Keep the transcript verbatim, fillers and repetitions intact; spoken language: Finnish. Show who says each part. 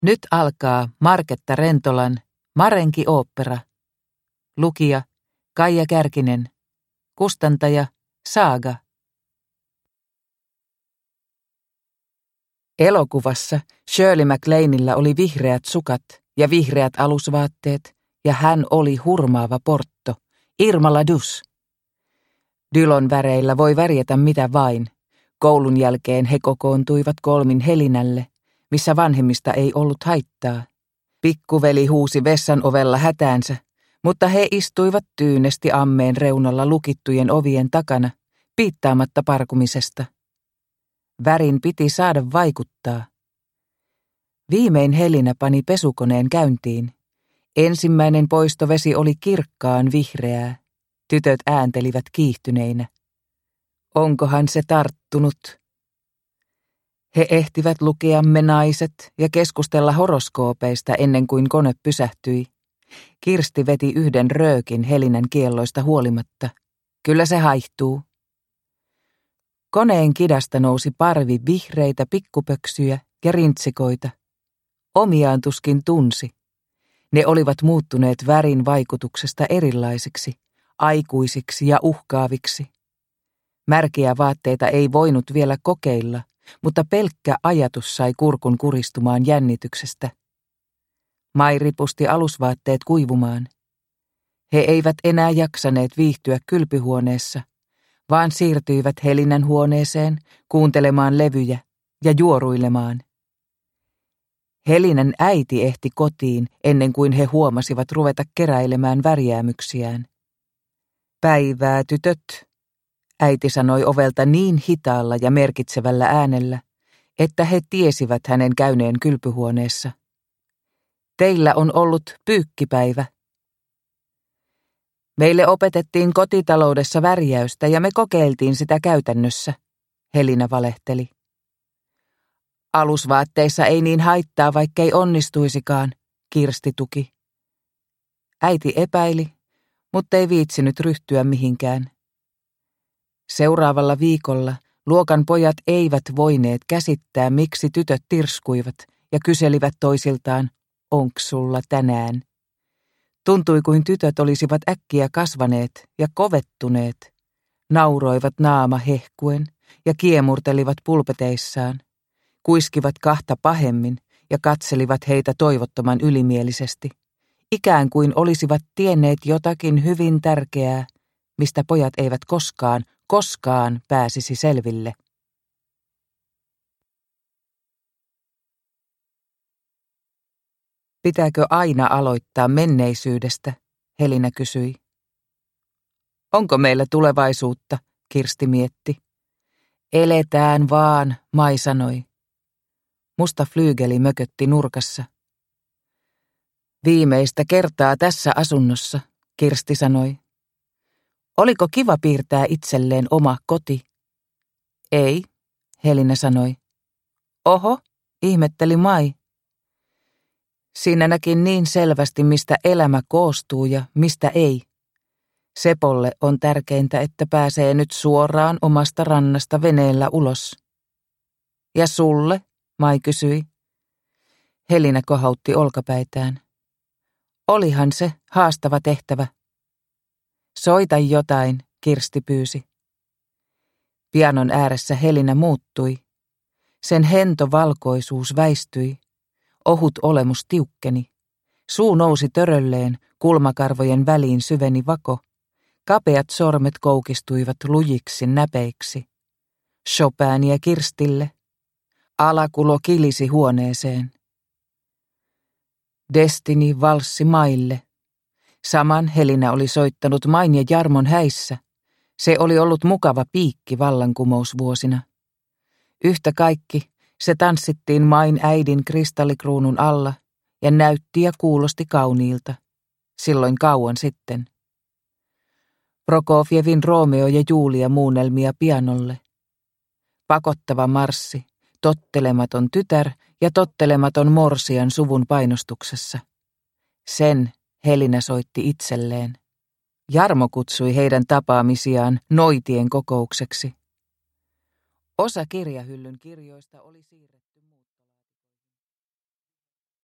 Speaker 1: Nyt alkaa Marketta Rentolan Marenki-ooppera. Lukija Kaija Kärkinen. Kustantaja Saaga. Elokuvassa Shirley MacLainella oli vihreät sukat ja vihreät alusvaatteet, ja hän oli hurmaava portto, Irma la Douce. Dylon väreillä voi värjätä mitä vain. Koulun jälkeen he kokoontuivat kolmin Helinälle, missä vanhemmista ei ollut haittaa. Pikkuveli huusi vessan ovella hätäänsä, mutta he istuivat tyynesti ammeen reunalla lukittujen ovien takana, piittaamatta parkumisesta. Värin piti saada vaikuttaa. Viimein Helinä pani pesukoneen käyntiin. Ensimmäinen poistovesi oli kirkkaan vihreää. Tytöt ääntelivät kiihtyneinä. Onkohan se tarttunut? He ehtivät lukea Me naiset ja keskustella horoskoopeista ennen kuin kone pysähtyi. Kirsti veti yhden röökin Helinän kielloista huolimatta. Kyllä se haihtuu. Koneen kidasta nousi parvi vihreitä pikkupöksyjä ja rintsikoita. Omiaan tuskin tunsi. Ne olivat muuttuneet värin vaikutuksesta erilaisiksi, aikuisiksi ja uhkaaviksi. Märkiä vaatteita ei voinut vielä kokeilla, mutta pelkkä ajatus sai kurkun kuristumaan jännityksestä. Mai ripusti alusvaatteet kuivumaan. He eivät enää jaksaneet viihtyä kylpyhuoneessa, vaan siirtyivät Helinän huoneeseen kuuntelemaan levyjä ja juoruilemaan. Helinän äiti ehti kotiin ennen kuin he huomasivat ruveta keräilemään värjäämyksiään. Päivää, tytöt, äiti sanoi ovelta niin hitaalla ja merkitsevällä äänellä, että he tiesivät hänen käyneen kylpyhuoneessa. Teillä on ollut pyykkipäivä. Meille opetettiin kotitaloudessa värjäystä ja me kokeiltiin sitä käytännössä, Helinä valehteli. Alusvaatteissa ei niin haittaa, vaikkei onnistuisikaan, Kirsti tuki. Äiti epäili, mutta ei viitsinyt ryhtyä mihinkään. Seuraavalla viikolla luokan pojat eivät voineet käsittää, miksi tytöt tirskuivat ja kyselivät toisiltaan, onks sulla tänään? Tuntui kuin tytöt olisivat äkkiä kasvaneet ja kovettuneet, nauroivat naama hehkuen ja kiemurtelivat pulpeteissaan, kuiskivat kahta pahemmin ja katselivat heitä toivottoman ylimielisesti, ikään kuin olisivat tienneet jotakin hyvin tärkeää, mistä pojat eivät koskaan, koskaan pääsisi selville. Pitääkö aina aloittaa menneisyydestä, Helinä kysyi. Onko meillä tulevaisuutta, Kirsti mietti. Eletään vaan, Mai sanoi. Musta flyygeli mökötti nurkassa. Viimeistä kertaa tässä asunnossa, Kirsti sanoi. Oliko kiva piirtää itselleen oma koti? Ei, Helinä sanoi. Oho, ihmetteli Mai. Siinä näki niin selvästi, mistä elämä koostuu ja mistä ei. Sepolle on tärkeintä, että pääsee nyt suoraan omasta rannasta veneellä ulos. Ja sulle, Mai kysyi. Helinä kohautti olkapäitään. Olihan se haastava tehtävä. Soita jotain, Kirsti pyysi. Pianon ääressä Helinä muuttui. Sen hento valkoisuus väistyi. Ohut olemus tiukkeni. Suu nousi törölleen, kulmakarvojen väliin syveni vako. Kapeat sormet koukistuivat lujiksi näpeiksi. Chopinia Kirstille. Alakulo kilisi huoneeseen. Destiny valssi Maille. Saman Helinä oli soittanut Main ja Jarmon häissä. Se oli ollut mukava piikki vallankumousvuosina. Yhtä kaikki se tanssittiin Main äidin kristallikruunun alla ja näytti ja kuulosti kauniilta. Silloin kauan sitten. Prokofjevin Romeo ja Julia muunnelmia pianolle. Pakottava marssi, tottelematon tytär ja tottelematon morsian suvun painostuksessa. Sen Helinä soitti itselleen. Jarmo kutsui heidän tapaamisiaan noitien kokoukseksi. Osa kirjahyllyn kirjoista oli siirretty